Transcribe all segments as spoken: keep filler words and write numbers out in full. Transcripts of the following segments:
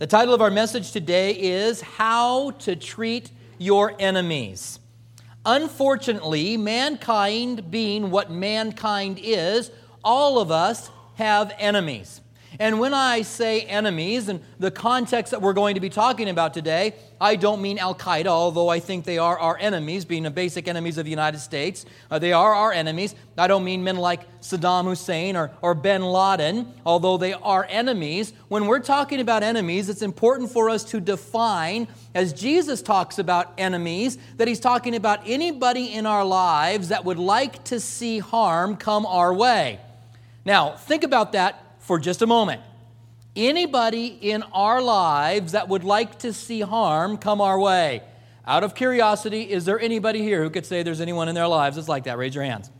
The title of our message today is How to Treat Your Enemies. Unfortunately, mankind being what mankind is, all of us have enemies. And when I say enemies, and the context that we're going to be talking about today, I don't mean Al-Qaeda, although I think they are our enemies, being the basic enemies of the United States. Uh, they are our enemies. I don't mean men like Saddam Hussein or, or bin Laden, although they are enemies. When we're talking about enemies, it's important for us to define, as Jesus talks about enemies, that he's talking about anybody in our lives that would like to see harm come our way. Now, think about that for just a moment. Anybody in our lives that would like to see harm come our way. Out of curiosity, is there anybody here who could say there's anyone in their lives that's like that? Raise your hands.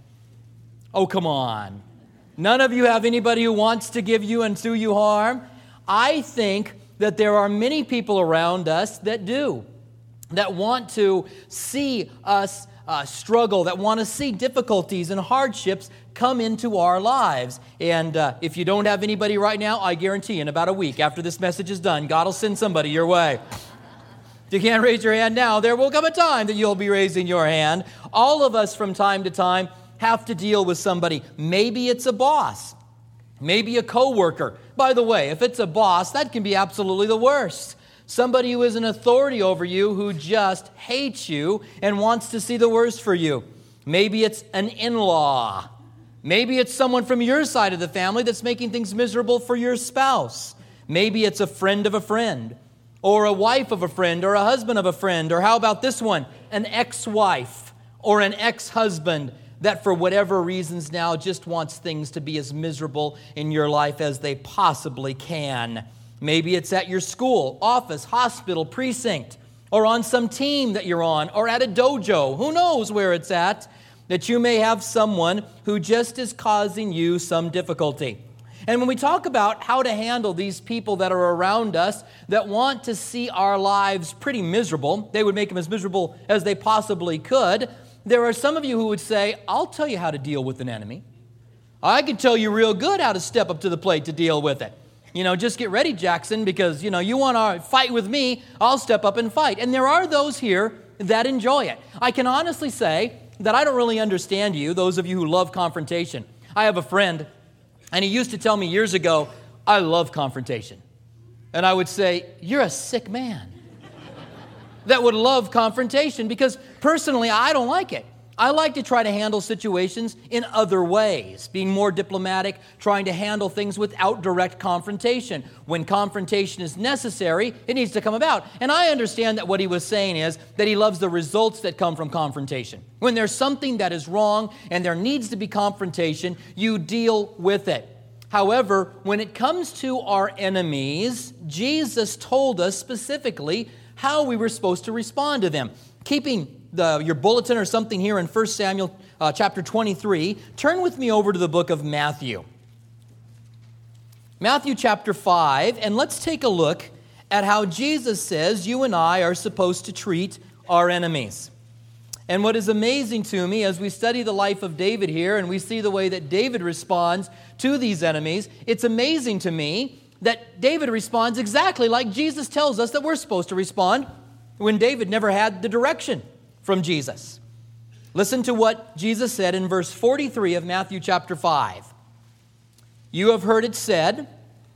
Oh, come on. None of you have anybody who wants to give you and do you harm? I think that there are many people around us that do, that want to see us uh, struggle, that want to see difficulties and hardships come into our lives. And uh, if you don't have anybody right now, I guarantee in about a week after this message is done, God will send somebody your way. If you can't raise your hand now, there will come a time that you'll be raising your hand. All of us from time to time have to deal with somebody. Maybe it's a boss. Maybe a coworker. By the way, if it's a boss, that can be absolutely the worst. Somebody who is an authority over you who just hates you and wants to see the worst for you. Maybe it's an in-law. Maybe it's someone from your side of the family that's making things miserable for your spouse. Maybe it's a friend of a friend, or a wife of a friend, or a husband of a friend, or how about this one, an ex-wife or an ex-husband that for whatever reasons now just wants things to be as miserable in your life as they possibly can. Maybe it's at your school, office, hospital, precinct, or on some team that you're on, or at a dojo. Who knows where it's at? That you may have someone who just is causing you some difficulty. And when we talk about how to handle these people that are around us that want to see our lives pretty miserable, they would make them as miserable as they possibly could, there are some of you who would say, I'll tell you how to deal with an enemy. I can tell you real good how to step up to the plate to deal with it. You know, just get ready, Jackson, because, you know, you want to fight with me, I'll step up and fight. And there are those here that enjoy it. I can honestly say that I don't really understand you, those of you who love confrontation. I have a friend, and he used to tell me years ago, I love confrontation. And I would say, you're a sick man that would love confrontation, because personally, I don't like it. I like to try to handle situations in other ways, being more diplomatic, trying to handle things without direct confrontation. When confrontation is necessary, it needs to come about. And I understand that what he was saying is that he loves the results that come from confrontation. When there's something that is wrong and there needs to be confrontation, you deal with it. However, when it comes to our enemies, Jesus told us specifically how we were supposed to respond to them. Keeping The, your bulletin or something here in First Samuel uh, chapter twenty-three, turn with me over to the book of Matthew. Matthew chapter five, and let's take a look at how Jesus says you and I are supposed to treat our enemies. And what is amazing to me as we study the life of David here and we see the way that David responds to these enemies, it's amazing to me that David responds exactly like Jesus tells us that we're supposed to respond when David never had the direction from Jesus. Listen to what Jesus said in verse forty-three of Matthew chapter five. You have heard it said,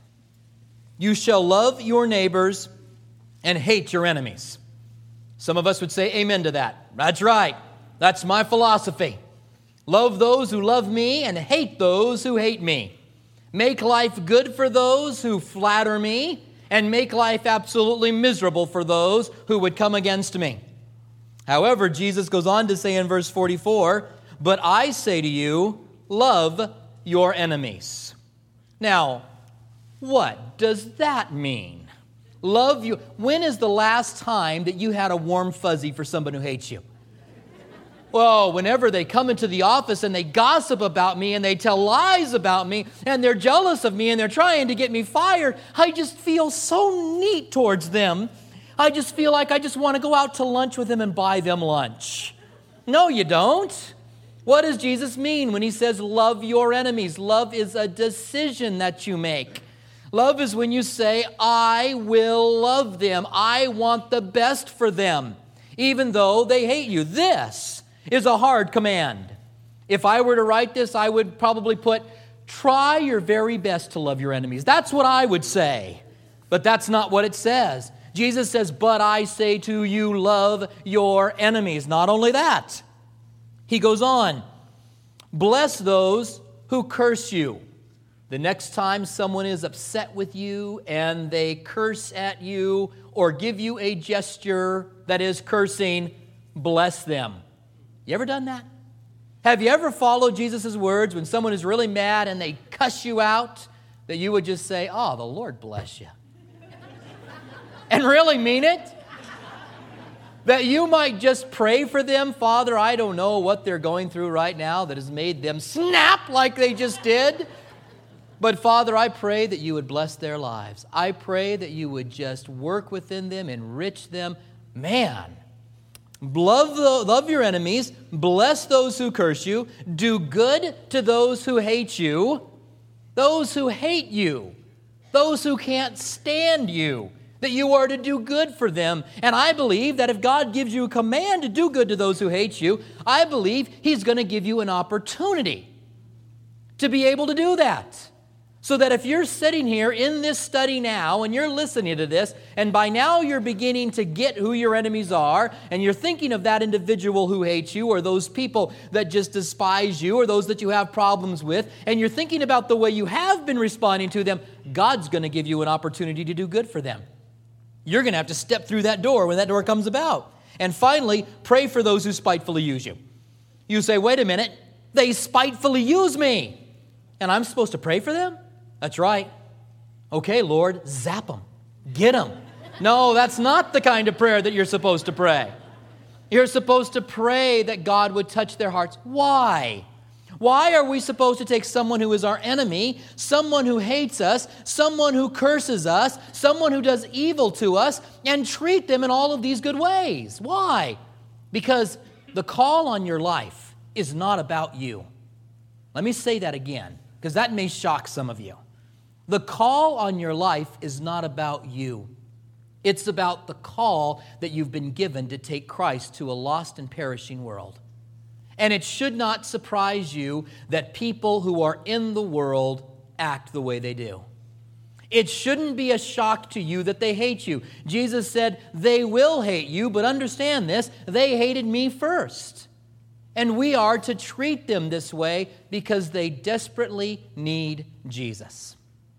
you shall love your neighbors and hate your enemies. Some of us would say amen to that. That's right. That's my philosophy. Love those who love me and hate those who hate me. Make life good for those who flatter me and make life absolutely miserable for those who would come against me. However, Jesus goes on to say in verse forty-four, but I say to you, love your enemies. Now, what does that mean? Love you. When is the last time that you had a warm fuzzy for someone who hates you? Well, whenever they come into the office and they gossip about me and they tell lies about me and they're jealous of me and they're trying to get me fired, I just feel so neat towards them. I just feel like I just want to go out to lunch with them and buy them lunch. No, you don't. What does Jesus mean when he says love your enemies? Love is a decision that you make. Love is when you say, I will love them. I want the best for them, even though they hate you. This is a hard command. If I were to write this, I would probably put, try your very best to love your enemies. That's what I would say. But that's not what it says. Jesus says, but I say to you, love your enemies. Not only that, he goes on, bless those who curse you. The next time someone is upset with you and they curse at you or give you a gesture that is cursing, bless them. You ever done that? Have you ever followed Jesus' words when someone is really mad and they cuss you out, that you would just say, oh, the Lord bless you? And really mean it? That you might just pray for them. Father, I don't know what they're going through right now that has made them snap like they just did. But Father, I pray that you would bless their lives. I pray that you would just work within them, enrich them. Man, love, the, love your enemies, bless those who curse you, do good to those who hate you, those who hate you, those who can't stand you, that you are to do good for them. And I believe that if God gives you a command to do good to those who hate you, I believe He's going to give you an opportunity to be able to do that. So that if you're sitting here in this study now and you're listening to this, and by now you're beginning to get who your enemies are, and you're thinking of that individual who hates you, or those people that just despise you, or those that you have problems with, and you're thinking about the way you have been responding to them, God's going to give you an opportunity to do good for them. You're going to have to step through that door when that door comes about. And finally, pray for those who spitefully use you. You say, wait a minute, they spitefully use me, and I'm supposed to pray for them? That's right. Okay, Lord, zap them. Get them. No, that's not the kind of prayer that you're supposed to pray. You're supposed to pray that God would touch their hearts. Why? Why are we supposed to take someone who is our enemy, someone who hates us, someone who curses us, someone who does evil to us, and treat them in all of these good ways? Why? Because the call on your life is not about you. Let me say that again, because that may shock some of you. The call on your life is not about you. It's about the call that you've been given to take Christ to a lost and perishing world. And it should not surprise you that people who are in the world act the way they do. It shouldn't be a shock to you that they hate you. Jesus said, they will hate you, but understand this, they hated me first. And we are to treat them this way because they desperately need Jesus.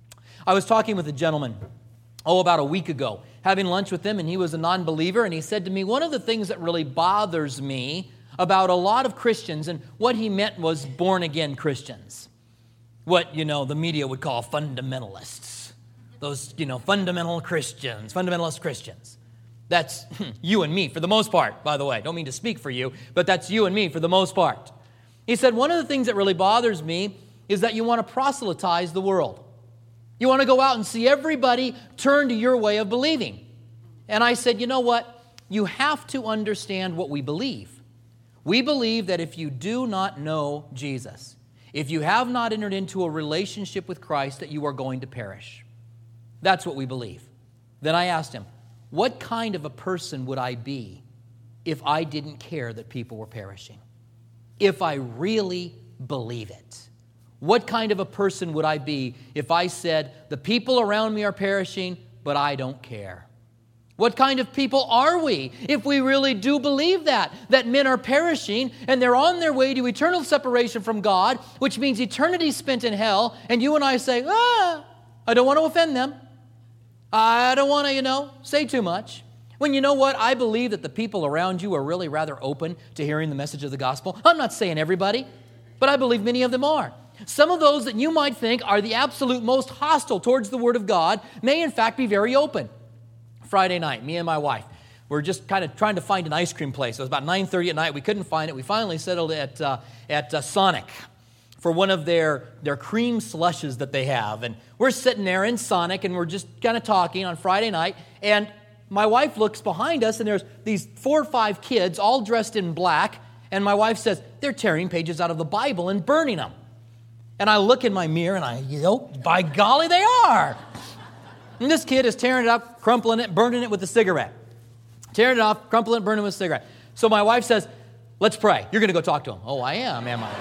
I was talking with a gentleman, oh, about a week ago, having lunch with him, and he was a non-believer, and he said to me, one of the things that really bothers me about a lot of Christians, and what he meant was born-again Christians, what, you know, the media would call fundamentalists, those, you know, fundamental Christians, fundamentalist Christians. That's you and me for the most part, by the way. Don't mean to speak for you, but that's you and me for the most part. He said, one of the things that really bothers me is that you want to proselytize the world. You want to go out and see everybody turn to your way of believing. And I said, you know what? You have to understand what we believe. We believe that if you do not know Jesus, if you have not entered into a relationship with Christ, that you are going to perish. That's what we believe. Then I asked him, what kind of a person would I be if I didn't care that people were perishing? If I really believe it? What kind of a person would I be if I said, the people around me are perishing, but I don't care? What kind of people are we if we really do believe that, that men are perishing and they're on their way to eternal separation from God, which means eternity spent in hell, and you and I say, ah, I don't want to offend them. I don't want to, you know, say too much. When you know what? I believe that the people around you are really rather open to hearing the message of the gospel. I'm not saying everybody, but I believe many of them are. Some of those that you might think are the absolute most hostile towards the Word of God may in fact be very open. Friday night, me and my wife, we're just kind of trying to find an ice cream place. It was about nine thirty at night. We couldn't find it. We finally settled at uh, at uh, Sonic for one of their, their cream slushes that they have. And we're sitting there in Sonic, and we're just kind of talking on Friday night, and my wife looks behind us, and there's these four or five kids all dressed in black, and my wife says, they're tearing pages out of the Bible and burning them. And I look in my mirror, and I, you know, by golly, they are. And this kid is tearing it up, crumpling it, burning it with a cigarette. Tearing it off, crumpling it, burning it with a cigarette. So my wife says, let's pray. You're going to go talk to him. Oh, I am, am I?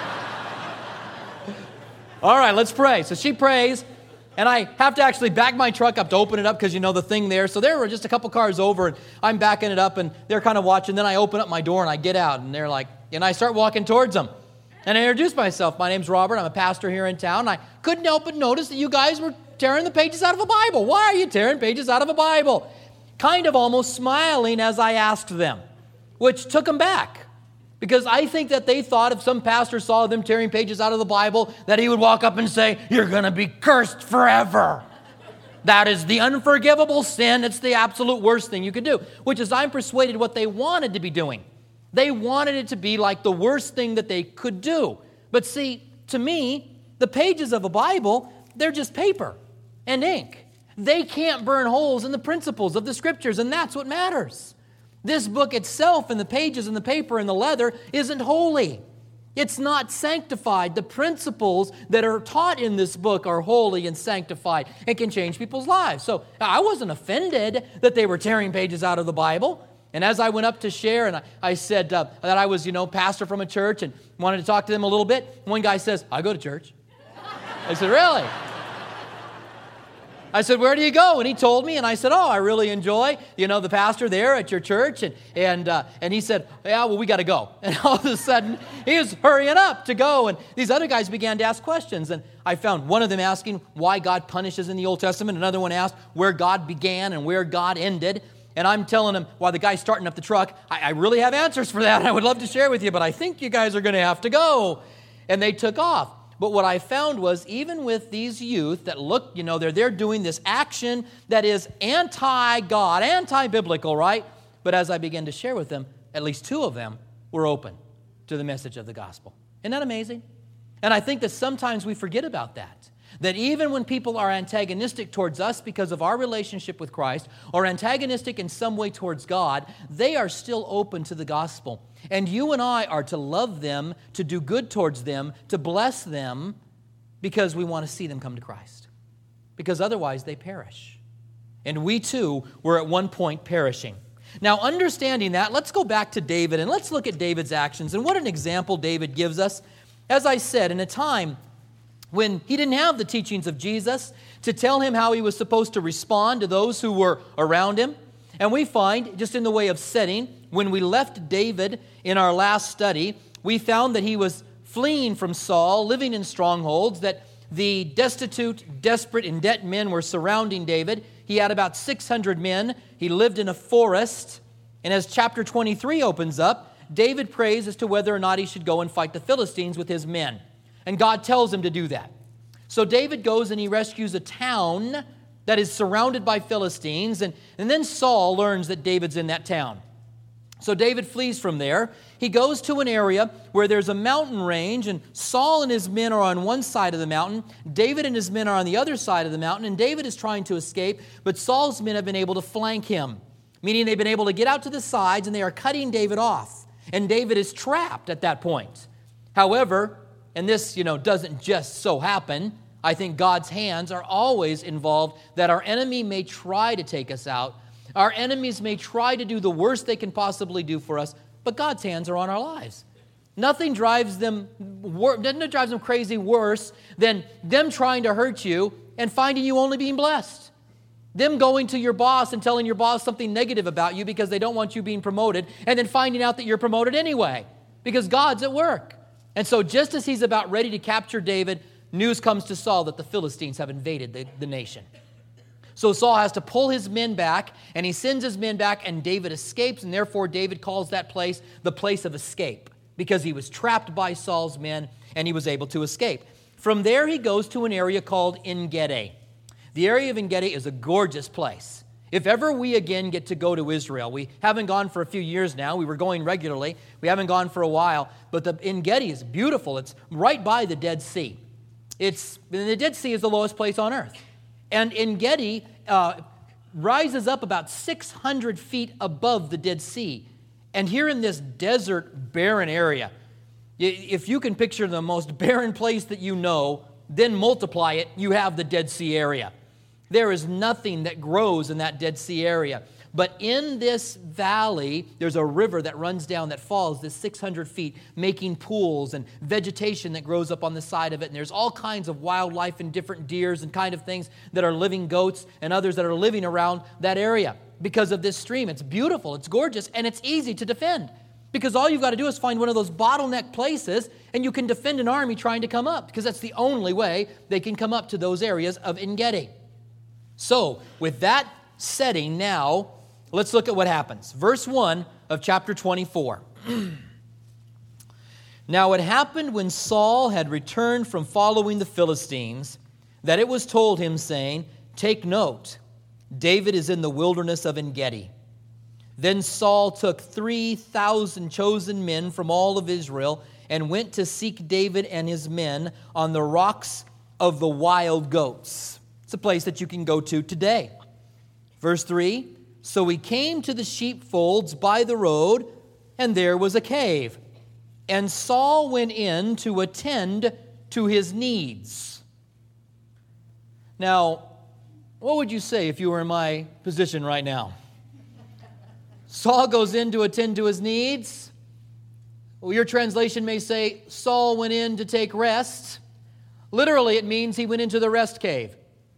All right, let's pray. So she prays, and I have to actually back my truck up to open it up because you know the thing there. So there were just a couple cars over, and I'm backing it up, and they're kind of watching. Then I open up my door, and I get out, and they're like, and I start walking towards them. And I introduce myself. My name's Robert. I'm a pastor here in town. I couldn't help but notice that you guys were tearing the pages out of a Bible. Why are you tearing pages out of a Bible? Kind of almost smiling as I asked them, which took them back. Because I think that they thought if some pastor saw them tearing pages out of the Bible, that he would walk up and say, you're going to be cursed forever. That is the unforgivable sin. It's the absolute worst thing you could do, which is I'm persuaded what they wanted to be doing. They wanted it to be like the worst thing that they could do. But see, to me, the pages of a Bible, they're just paper and ink. They can't burn holes in the principles of the Scriptures, and that's what matters. This book itself and the pages and the paper and the leather isn't holy. It's not sanctified. The principles that are taught in this book are holy and sanctified and can change people's lives. So I wasn't offended that they were tearing pages out of the Bible. And as I went up to share, and I, I said uh, that I was, you know, pastor from a church and wanted to talk to them a little bit, one guy says, I go to church. I said, really? I said, where do you go? And he told me, and I said, oh, I really enjoy, you know, the pastor there at your church. And and uh, and he said, yeah, well, we got to go. And all of a sudden, he was hurrying up to go. And these other guys began to ask questions. And I found one of them asking why God punishes in the Old Testament. Another one asked where God began and where God ended. And I'm telling him, while the guy's starting up the truck, I, I really have answers for that. I would love to share with you, but I think you guys are going to have to go. And they took off. But what I found was even with these youth that look, you know, they're there doing this action that is anti-God, anti-biblical, right? But as I began to share with them, at least two of them were open to the message of the gospel. Isn't that amazing? And I think that sometimes we forget about that. That even when people are antagonistic towards us because of our relationship with Christ, or antagonistic in some way towards God, they are still open to the gospel. And you and I are to love them, to do good towards them, to bless them, because we want to see them come to Christ. Because otherwise they perish. And we too were at one point perishing. Now, understanding that, let's go back to David and let's look at David's actions and what an example David gives us. As I said, in a time when he didn't have the teachings of Jesus to tell him how he was supposed to respond to those who were around him. And we find, just in the way of setting, when we left David in our last study, we found that he was fleeing from Saul, living in strongholds, that the destitute, desperate, in debt men were surrounding David. He had about six hundred men. He lived in a forest. And as chapter twenty-three opens up, David prays as to whether or not he should go and fight the Philistines with his men. And God tells him to do that. So David goes and he rescues a town that is surrounded by Philistines. And, and then Saul learns that David's in that town. So David flees from there. He goes to an area where there's a mountain range. And Saul and his men are on one side of the mountain. David and his men are on the other side of the mountain. And David is trying to escape. But Saul's men have been able to flank him. Meaning they've been able to get out to the sides and they are cutting David off. And David is trapped at that point. However, and this, you know, doesn't just so happen. I think God's hands are always involved that our enemy may try to take us out. Our enemies may try to do the worst they can possibly do for us, but God's hands are on our lives. Nothing drives them, nothing drives them crazy worse than them trying to hurt you and finding you only being blessed. Them going to your boss and telling your boss something negative about you because they don't want you being promoted, and then finding out that you're promoted anyway because God's at work. And so just as he's about ready to capture David, news comes to Saul that the Philistines have invaded the, the nation. So Saul has to pull his men back, and he sends his men back, and David escapes, and therefore David calls that place the place of escape, because he was trapped by Saul's men, and he was able to escape. From there, he goes to an area called En-Gedi. The area of En-Gedi is a gorgeous place. If ever we again get to go to Israel, we haven't gone for a few years now. We were going regularly. We haven't gone for a while. But the En-Gedi is beautiful. It's right by the Dead Sea. It's the Dead Sea is the lowest place on earth. And En-Gedi uh, rises up about six hundred feet above the Dead Sea. And here in this desert, barren area, if you can picture the most barren place that you know, then multiply it, you have the Dead Sea area. There is nothing that grows in that Dead Sea area. But in this valley, there's a river that runs down that falls this six hundred feet, making pools and vegetation that grows up on the side of it. And there's all kinds of wildlife and different deers and kind of things that are living goats and others that are living around that area because of this stream. It's beautiful, it's gorgeous, and it's easy to defend because all you've got to do is find one of those bottleneck places and you can defend an army trying to come up because that's the only way they can come up to those areas of En-Gedi. So, with that setting now, let's look at what happens. Verse one of chapter twenty-four. Now it happened when Saul had returned from following the Philistines, that it was told him, saying, Take note, David is in the wilderness of En-Gedi. Then Saul took three thousand chosen men from all of Israel and went to seek David and his men on the rocks of the wild goats. It's a place that you can go to today. Verse three, So he came to the sheepfolds by the road, and there was a cave. And Saul went in to attend to his needs. Now, what would you say if you were in my position right now? Saul goes in to attend to his needs. Well, your translation may say, Saul went in to take rest. Literally, it means he went into the rest cave.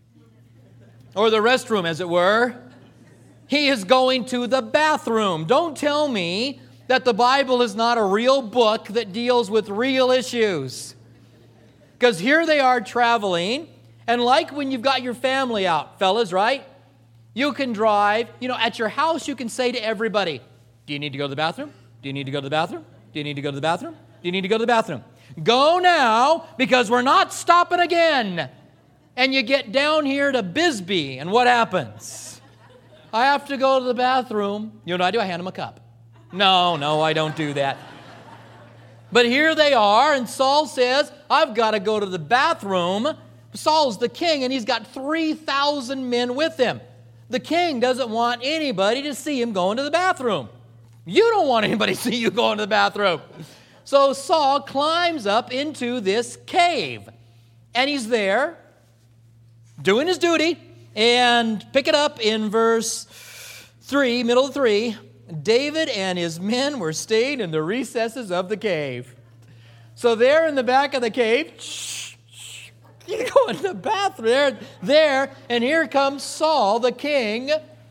Or the restroom, as it were. He is going to the bathroom. Don't tell me that the Bible is not a real book that deals with real issues. Because here they are traveling, and like when you've got your family out, fellas, right? You can drive, you know, at your house you can say to everybody, do you need to go to the bathroom? Do you need to go to the bathroom? Do you need to go to the bathroom? Do you need to go to the bathroom? Go now, because we're not stopping again. And you get down here to Bisbee, and what happens? I have to go to the bathroom. You know what I do? I hand them a cup. No, no, I don't do that. But here they are, and Saul says, I've got to go to the bathroom. Saul's the king, and he's got three thousand men with him. The king doesn't want anybody to see him going to the bathroom. You don't want anybody to see you going to the bathroom. So Saul climbs up into this cave, and he's there doing his duty. And pick it up in verse three, middle of three. David and his men were staying in the recesses of the cave. So there in the back of the cave, shh, shh, you go in the bathroom there, there, and here comes Saul, the king.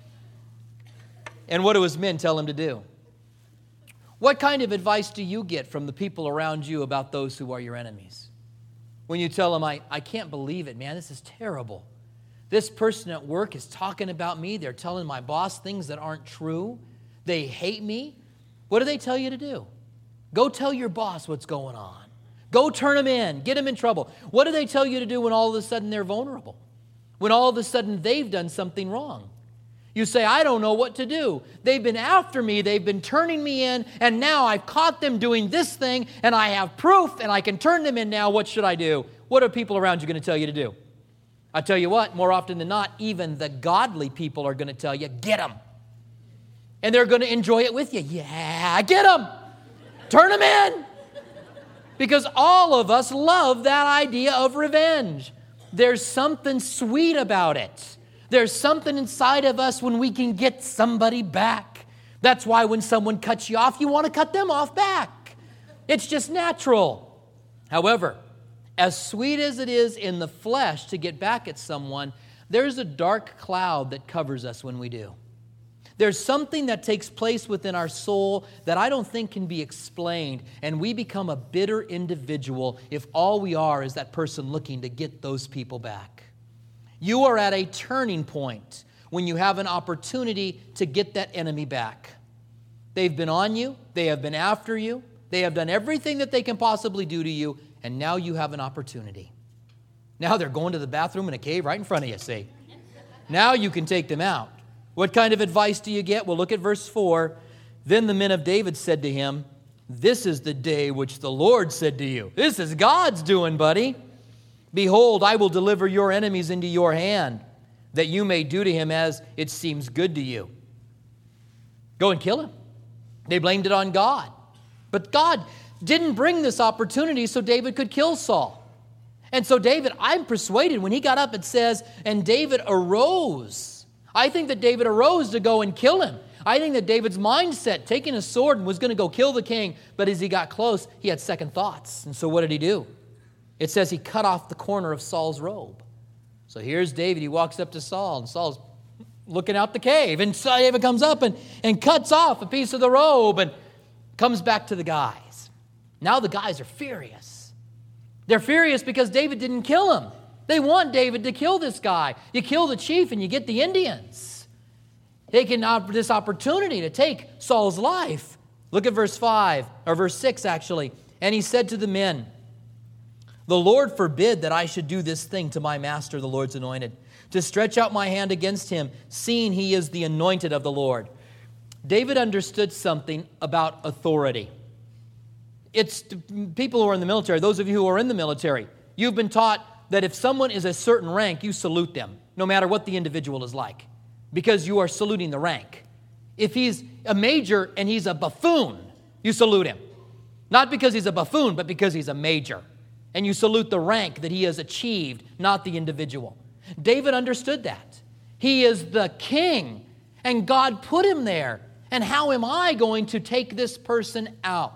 And what do his men tell him to do? What kind of advice do you get from the people around you about those who are your enemies? When you tell them, I, I can't believe it, man, this is terrible. This person at work is talking about me. They're telling my boss things that aren't true. They hate me. What do they tell you to do? Go tell your boss what's going on. Go turn them in. Get them in trouble. What do they tell you to do when all of a sudden they're vulnerable? When all of a sudden they've done something wrong? You say, I don't know what to do. They've been after me. They've been turning me in. And now I've caught them doing this thing. And I have proof. And I can turn them in now. What should I do? What are people around you going to tell you to do? I tell you what, more often than not, even the godly people are going to tell you, get them. And they're going to enjoy it with you. Yeah, get them. Turn them in. Because all of us love that idea of revenge. There's something sweet about it. There's something inside of us when we can get somebody back. That's why when someone cuts you off, you want to cut them off back. It's just natural. However, as sweet as it is in the flesh to get back at someone, there's a dark cloud that covers us when we do. There's something that takes place within our soul that I don't think can be explained, and we become a bitter individual if all we are is that person looking to get those people back. You are at a turning point when you have an opportunity to get that enemy back. They've been on you, they have been after you, they have done everything that they can possibly do to you, and now you have an opportunity. Now they're going to the bathroom in a cave right in front of you, see? Now you can take them out. What kind of advice do you get? Well, look at verse four. Then the men of David said to him, this is the day which the Lord said to you. This is God's doing, buddy. Behold, I will deliver your enemies into your hand, that you may do to him as it seems good to you. Go and kill him. They blamed it on God. But God didn't bring this opportunity so David could kill Saul. And so David, I'm persuaded when he got up, it says, and David arose. I think that David arose to go and kill him. I think that David's mindset, taking a sword and was going to go kill the king, but as he got close, he had second thoughts. And so what did he do? It says he cut off the corner of Saul's robe. So here's David. He walks up to Saul, and Saul's looking out the cave. And David comes up and, and cuts off a piece of the robe and comes back to the guys. Now the guys are furious. They're furious because David didn't kill him. They want David to kill this guy. You kill the chief and you get the Indians. Taking this opportunity to take Saul's life. Look at verse five, or verse six actually. And he said to the men, the Lord forbid that I should do this thing to my master, the Lord's anointed, to stretch out my hand against him, seeing he is the anointed of the Lord. David understood something about authority. It's people who are in the military, those of you who are in the military, you've been taught that if someone is a certain rank, you salute them, no matter what the individual is like, because you are saluting the rank. If he's a major and he's a buffoon, you salute him. Not because he's a buffoon, but because he's a major. And you salute the rank that he has achieved, not the individual. David understood that. He is the king, and God put him there. And how am I going to take this person out?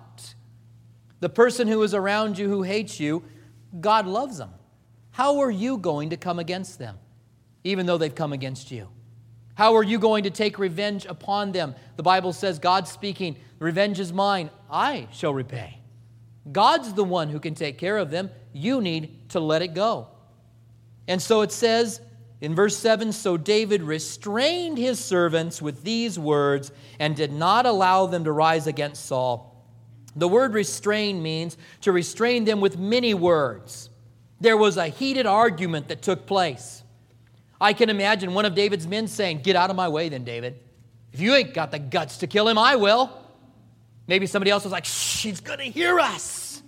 The person who is around you who hates you, God loves them. How are you going to come against them, even though they've come against you? How are you going to take revenge upon them? The Bible says, God speaking, revenge is mine, I shall repay. God's the one who can take care of them. You need to let it go. And so it says in verse seven, so David restrained his servants with these words and did not allow them to rise against Saul. The word restrain means to restrain them with many words. There was a heated argument that took place. I can imagine one of David's men saying, get out of my way then, David. If you ain't got the guts to kill him, I will. Maybe somebody else was like, shh, he's going to hear us.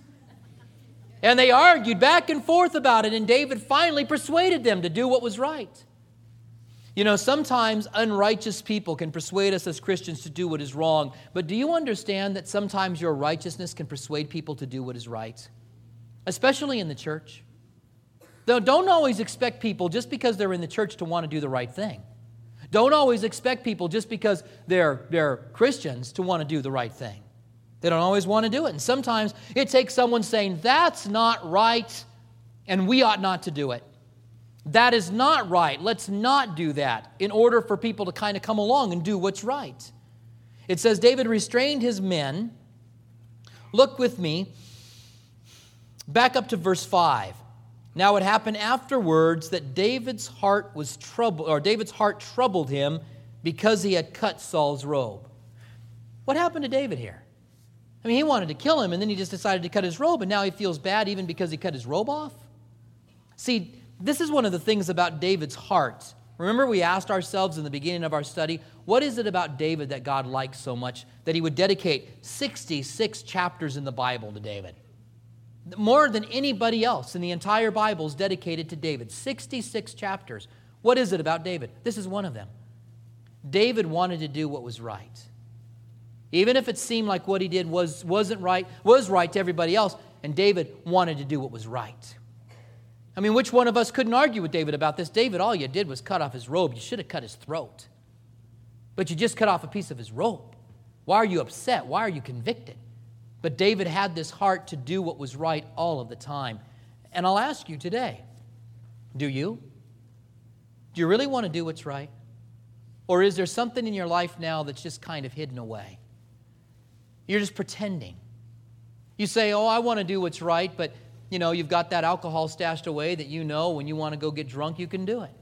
And they argued back and forth about it, and David finally persuaded them to do what was right. You know, sometimes unrighteous people can persuade us as Christians to do what is wrong, but do you understand that sometimes your righteousness can persuade people to do what is right? Especially in the church. Though don't always expect people just because they're in the church to want to do the right thing. Don't always expect people just because they're, they're Christians to want to do the right thing. They don't always want to do it. And sometimes it takes someone saying, that's not right, and we ought not to do it. That is not right. Let's not do that in order for people to kind of come along and do what's right. It says David restrained his men. Look with me back up to verse five. Now it happened afterwards that David's heart was troubled, or David's heart troubled him because he had cut Saul's robe. What happened to David here? I mean, he wanted to kill him, and then he just decided to cut his robe, and now he feels bad even because he cut his robe off? See, this is one of the things about David's heart. Remember, we asked ourselves in the beginning of our study, what is it about David that God likes so much that he would dedicate sixty-six chapters in the Bible to David? More than anybody else in the entire Bible is dedicated to David. sixty-six chapters. What is it about David? This is one of them. David wanted to do what was right. Even if it seemed like what he did was, wasn't right, was right to everybody else, and David wanted to do what was right. I mean, which one of us couldn't argue with David about this? David, all you did was cut off his robe. You should have cut his throat. But you just cut off a piece of his robe. Why are you upset? Why are you convicted? But David had this heart to do what was right all of the time. And I'll ask you today, do you? Do you really want to do what's right? Or is there something in your life now that's just kind of hidden away? You're just pretending. You say, oh, I want to do what's right, but, you know, you've got that alcohol stashed away that you know when you want to go get drunk, you can do it.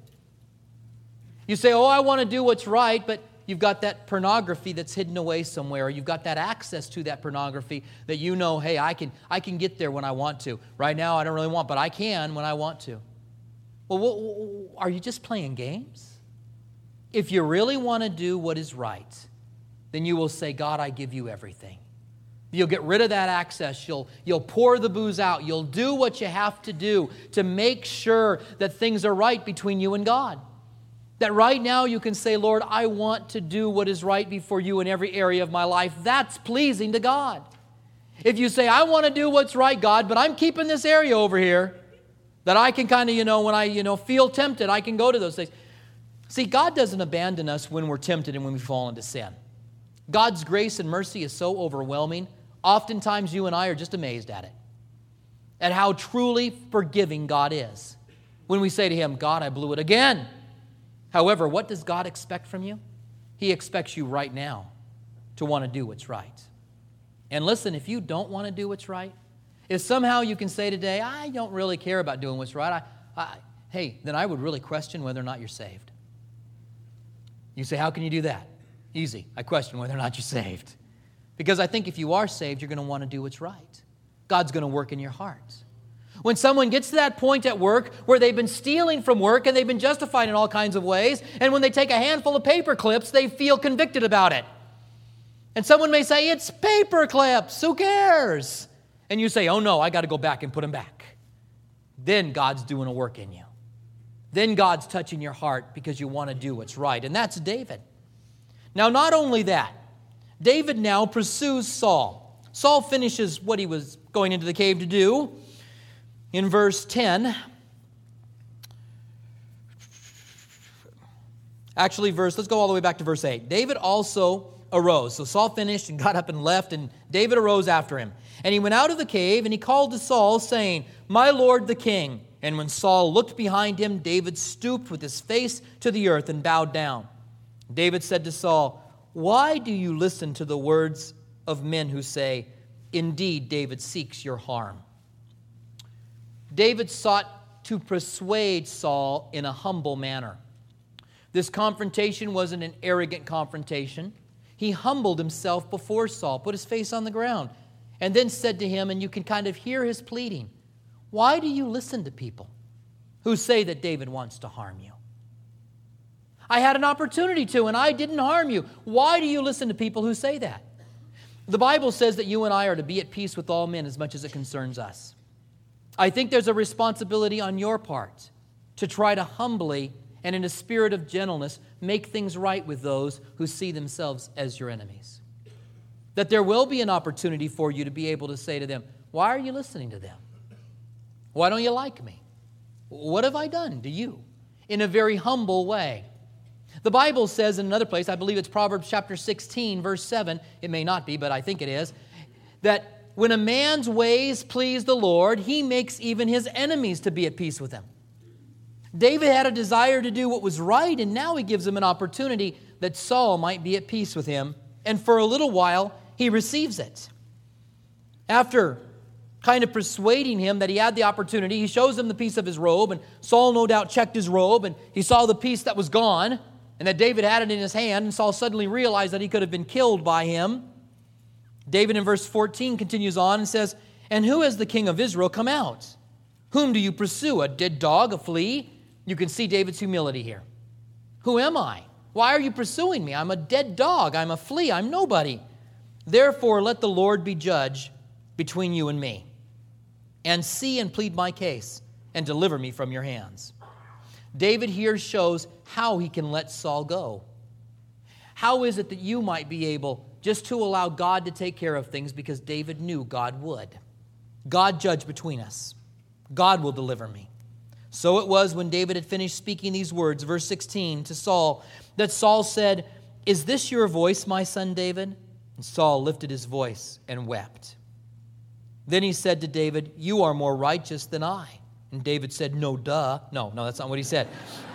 You say, oh, I want to do what's right, but you've got that pornography that's hidden away somewhere, or you've got that access to that pornography that you know, hey, I can, I can get there when I want to. Right now, I don't really want, but I can when I want to. Well, what, are you just playing games? If you really want to do what is right, then you will say, God, I give you everything. You'll get rid of that access. You'll, you'll pour the booze out. You'll do what you have to do to make sure that things are right between you and God. That right now you can say, Lord, I want to do what is right before you in every area of my life. That's pleasing to God. If you say, I want to do what's right, God, but I'm keeping this area over here, That I can kind of, you know, when I, you know, feel tempted, I can go to those things. See, God doesn't abandon us when we're tempted and when we fall into sin. God's grace and mercy is so overwhelming. Oftentimes you and I are just amazed at it. At how truly forgiving God is. When we say to Him, God, I blew it again. However, what does God expect from you? He expects you right now to want to do what's right. And listen, if you don't want to do what's right, if somehow you can say today, I don't really care about doing what's right, I, I, hey, then I would really question whether or not you're saved. You say, how can you do that? Easy. I question whether or not you're saved. Because I think if you are saved, you're going to want to do what's right. God's going to work in your heart. When someone gets to that point at work where they've been stealing from work and they've been justified in all kinds of ways, and when they take a handful of paper clips, they feel convicted about it. And someone may say, it's paper clips, who cares? And you say, oh no, I got to go back and put them back. Then God's doing a work in you. Then God's touching your heart because you want to do what's right. And that's David. Now, not only that, David now pursues Saul. Saul finishes what he was going into the cave to do. In verse ten, actually verse, let's go all the way back to verse eight. David also arose. So Saul finished and got up and left, and David arose after him. And he went out of the cave, and he called to Saul, saying, my lord the king. And when Saul looked behind him, David stooped with his face to the earth and bowed down. David said to Saul, why do you listen to the words of men who say, indeed, David seeks your harm? David sought to persuade Saul in a humble manner. This confrontation wasn't an arrogant confrontation. He humbled himself before Saul, put his face on the ground, and then said to him, and you can kind of hear his pleading, why do you listen to people who say that David wants to harm you? I had an opportunity to, and I didn't harm you. Why do you listen to people who say that? The Bible says that you and I are to be at peace with all men as much as it concerns us. I think there's a responsibility on your part to try to humbly and in a spirit of gentleness make things right with those who see themselves as your enemies. That there will be an opportunity for you to be able to say to them, why are you listening to them? Why don't you like me? What have I done to you? In a very humble way. The Bible says in another place, I believe it's Proverbs chapter sixteen, verse seven, it may not be, but I think it is, that when a man's ways please the Lord, he makes even his enemies to be at peace with him. David had a desire to do what was right, and now he gives him an opportunity that Saul might be at peace with him. And for a little while, he receives it. After kind of persuading him that he had the opportunity, he shows him the piece of his robe, and Saul no doubt checked his robe, and he saw the piece that was gone, and that David had it in his hand, and Saul suddenly realized that he could have been killed by him. David in verse fourteen continues on and says, and who has the king of Israel come out? Whom do you pursue? A dead dog, a flea? You can see David's humility here. Who am I? Why are you pursuing me? I'm a dead dog. I'm a flea. I'm nobody. Therefore, let the Lord be judge between you and me, and see and plead my case, and deliver me from your hands. David here shows how he can let Saul go. How is it that you might be able just to allow God to take care of things, because David knew God would. God judge between us. God will deliver me. So it was when David had finished speaking these words, verse sixteen, to Saul, that Saul said, is this your voice, my son David? And Saul lifted his voice and wept. Then he said to David, you are more righteous than I. And David said, no, duh. No, no, that's not what he said.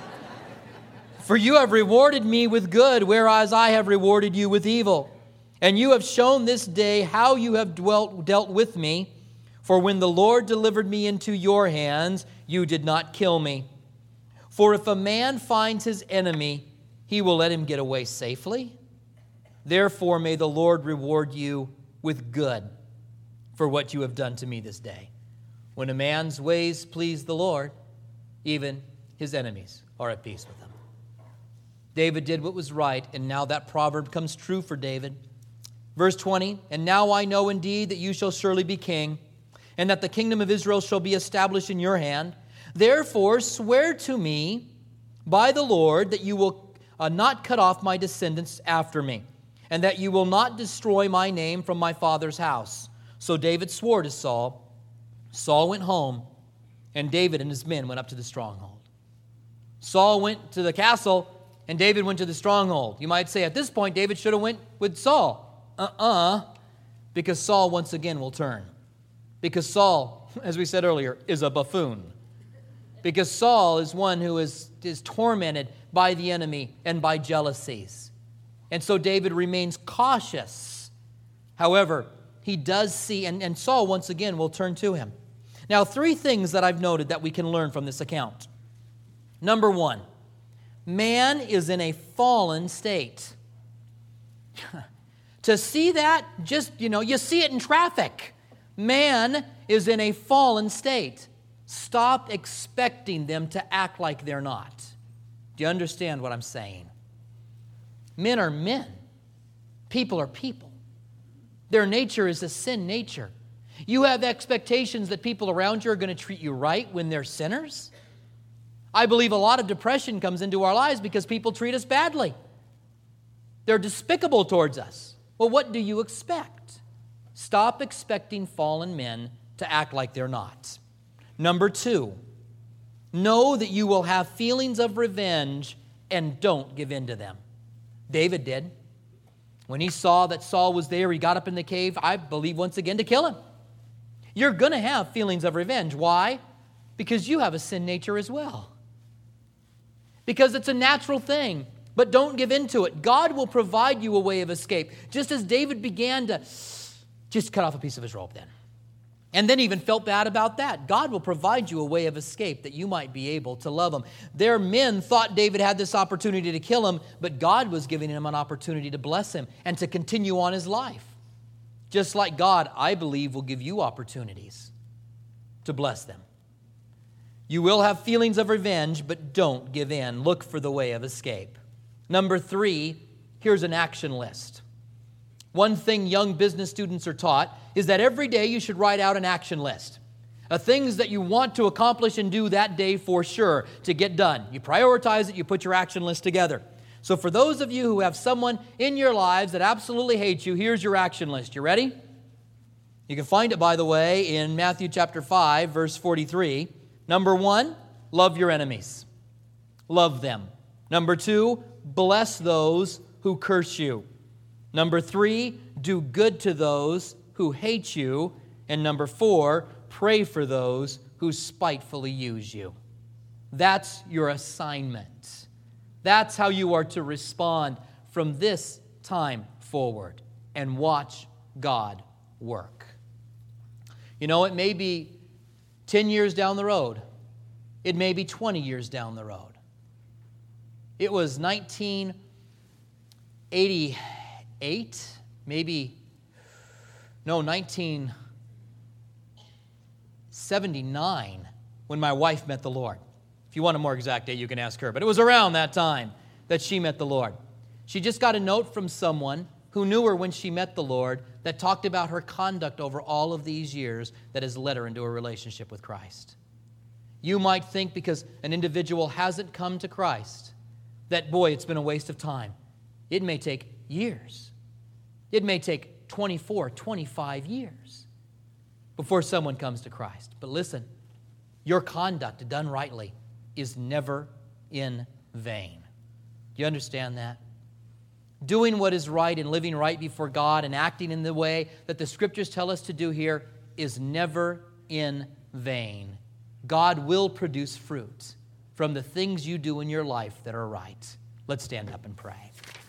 For you have rewarded me with good, whereas I have rewarded you with evil. And you have shown this day how you have dwelt, dealt with me. For when the Lord delivered me into your hands, you did not kill me. For if a man finds his enemy, he will let him get away safely. Therefore may the Lord reward you with good for what you have done to me this day. When a man's ways please the Lord, even his enemies are at peace with him. David did what was right, and now that proverb comes true for David. Verse twenty, and now I know indeed that you shall surely be king, and that the kingdom of Israel shall be established in your hand. Therefore swear to me by the Lord that you will uh, not cut off my descendants after me, and that you will not destroy my name from my father's house. So David swore to Saul. Saul went home, and David and his men went up to the stronghold. Saul went to the castle, and David went to the stronghold. You might say at this point, David should have went with Saul. Uh-uh, because Saul once again will turn. Because Saul, as we said earlier, is a buffoon. Because Saul is one who is, is tormented by the enemy and by jealousies. And so David remains cautious. However, he does see, and, and Saul once again will turn to him. Now, three things that I've noted that we can learn from this account. Number one, man is in a fallen state. To see that, just, you know, you see it in traffic. Man is in a fallen state. Stop expecting them to act like they're not. Do you understand what I'm saying? Men are men. People are people. Their nature is a sin nature. You have expectations that people around you are going to treat you right when they're sinners. I believe a lot of depression comes into our lives because people treat us badly. They're despicable towards us. Well, what do you expect? Stop expecting fallen men to act like they're not. Number two, know that you will have feelings of revenge and don't give in to them. David did. When he saw that Saul was there, he got up in the cave, I believe once again, to kill him. You're going to have feelings of revenge. Why? Because you have a sin nature as well. Because it's a natural thing. But don't give in to it. God will provide you a way of escape. Just as David began to just cut off a piece of his robe then. And then even felt bad about that. God will provide you a way of escape that you might be able to love him. Their men thought David had this opportunity to kill him, but God was giving him an opportunity to bless him and to continue on his life. Just like God, I believe, will give you opportunities to bless them. You will have feelings of revenge, but don't give in. Look for the way of escape. Number three, here's an action list. One thing young business students are taught is that every day you should write out an action list of things that you want to accomplish and do that day for sure to get done. You prioritize it, you put your action list together. So for those of you who have someone in your lives that absolutely hates you, here's your action list. You ready? You can find it, by the way, in Matthew chapter five, verse forty-three. Number one, love your enemies. Love them. Number two, bless those who curse you. Number three, do good to those who hate you. And number four, pray for those who spitefully use you. That's your assignment. That's how you are to respond from this time forward and watch God work. You know, it may be ten years down the road. It may be twenty years down the road. It was nineteen eighty-eight, maybe, no, nineteen seventy-nine, when my wife met the Lord. If you want a more exact date, you can ask her. But it was around that time that she met the Lord. She just got a note from someone who knew her when she met the Lord that talked about her conduct over all of these years that has led her into a relationship with Christ. You might think because an individual hasn't come to Christ that, boy, it's been a waste of time. It may take years. It may take twenty-four, twenty-five years before someone comes to Christ. But listen, your conduct done rightly is never in vain. Do you understand that? Doing what is right and living right before God and acting in the way that the Scriptures tell us to do here is never in vain. God will produce fruit from the things you do in your life that are right. Let's stand up and pray.